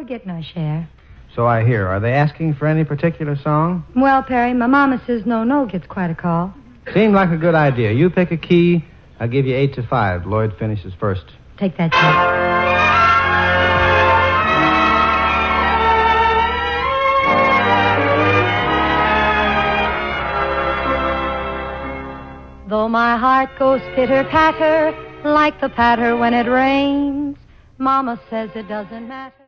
we're getting our share. So I hear. Are they asking for any particular song? Well, Perry, my mama says no gets quite a call. Seemed like a good idea. You pick a key. I'll give you 8 to 5. Lloyd finishes first. Take that check. Though my heart goes pitter-patter like the patter when it rains, Mama says it doesn't matter.